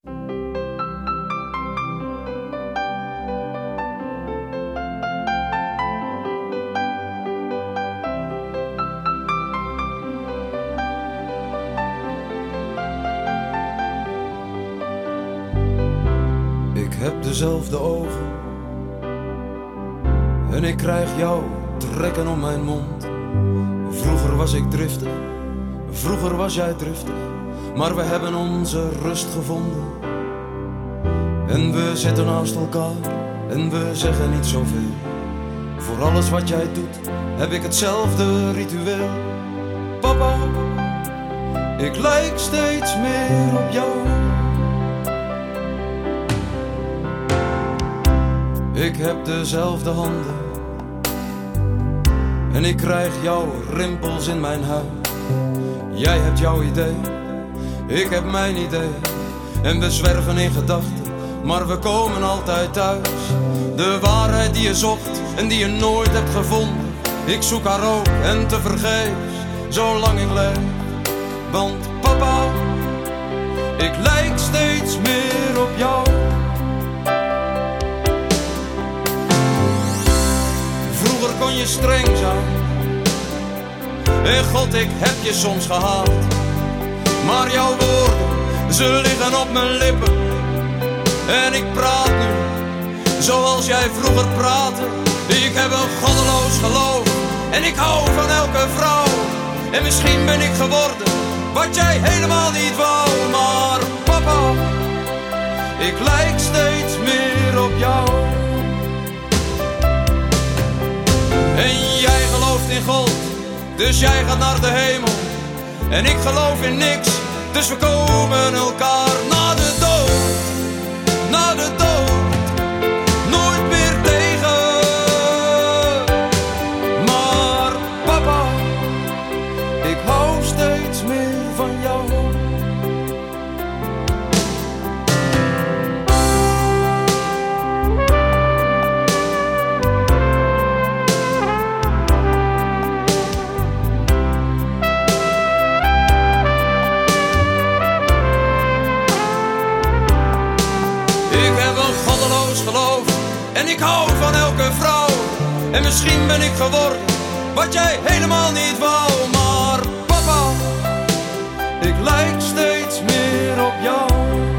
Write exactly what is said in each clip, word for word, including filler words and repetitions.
Ik heb dezelfde ogen en ik krijg jou trekken om mijn mond. Vroeger was ik driftig, vroeger was jij driftig, maar we hebben onze rust gevonden. En we zitten naast elkaar en we zeggen niet zoveel. Voor alles wat jij doet heb ik hetzelfde ritueel. Papa, ik lijk steeds meer op jou. Ik heb dezelfde handen en ik krijg jouw rimpels in mijn huid. Jij hebt jouw idee, ik heb mijn idee. En we zwerven in gedachten, maar we komen altijd thuis. De waarheid die je zocht en die je nooit hebt gevonden. Ik zoek haar ook en tevergeefs, zolang ik leef. Want papa, ik lijk steeds meer op jou. Vroeger kon je streng zijn en God, ik heb je soms gehaald. Maar jouw woorden, ze liggen op mijn lippen. En ik praat nu zoals jij vroeger praatte. Ik heb een goddeloos geloof en ik hou van elke vrouw. En misschien ben ik geworden wat jij helemaal niet wou. Maar papa, ik lijk steeds meer op jou. En jij gelooft in God, dus jij gaat naar de hemel. En ik geloof in niks, dus we komen elkaar na de dood. Na de dood, nooit meer tegen. Maar papa, ik hou steeds meer van jou. Geloof en ik hou van elke vrouw. En misschien ben ik geworden wat jij helemaal niet wou. Maar papa, ik lijk steeds meer op jou.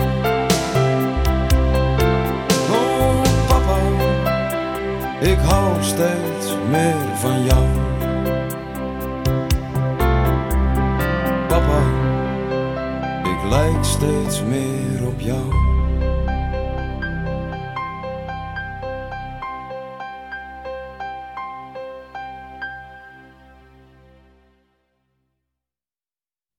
Oh papa, ik hou steeds meer van jou. Papa, ik lijk steeds meer op jou.